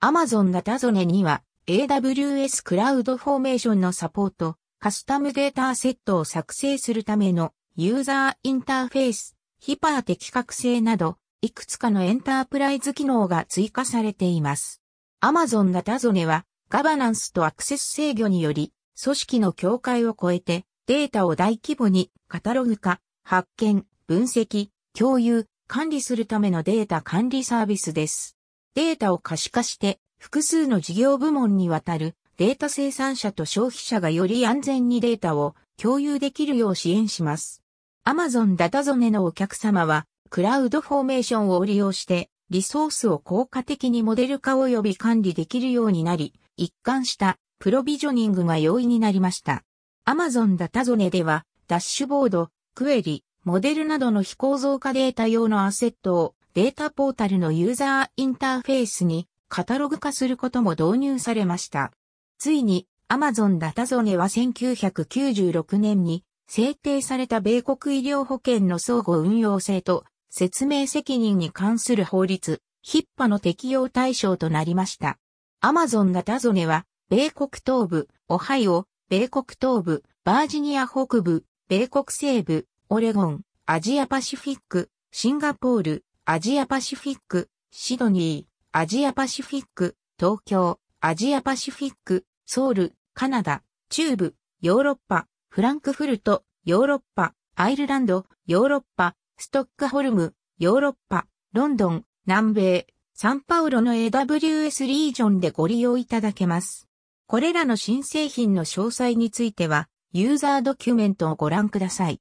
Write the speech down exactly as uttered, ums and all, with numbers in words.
Amazon ダタゾネには エーダブリューエス クラウドフォーメーションのサポート、カスタムデータセットを作成するためのユーザーインターフェース、ヒパー的確性など、いくつかのエンタープライズ機能が追加されています。Amazon ダタゾネはガバナンスとアクセス制御により、組織の境界を超えてデータを大規模にカタログ化、発見、分析、共有、管理するためのデータ管理サービスです。データを可視化して複数の事業部門にわたるデータ生産者と消費者がより安全にデータを共有できるよう支援します。Amazon ダタゾネのお客様はクラウドフォーメーションを利用してリソースを効果的にモデル化及び管理できるようになり、一貫したプロビジョニングが容易になりました。Amazon ダタゾネではダッシュボード、クエリ、モデルなどの非構造化データ用のアセットをデータポータルのユーザーインターフェースにカタログ化することも導入されました。ついに Amazon ダタゾネはせんきゅうひゃくきゅうじゅうろくねんに制定された米国医療保険の相互運用性と説明責任に関する法律、ヒッパの適用対象となりました。Amazon ダタゾネは米国東部、オハイオ、米国東部、バージニア北部、米国西部、オレゴン、アジアパシフィック、シンガポール、アジアパシフィック、シドニー、アジアパシフィック、東京、アジアパシフィック、ソウル、カナダ、中部、ヨーロッパ、フランクフルト、ヨーロッパ、アイルランド、ヨーロッパ、ストックホルム、ヨーロッパ、ロンドン、南米、サンパウロの エーダブリューエス リージョンでご利用いただけます。これらの新製品の詳細については、ユーザードキュメントをご覧ください。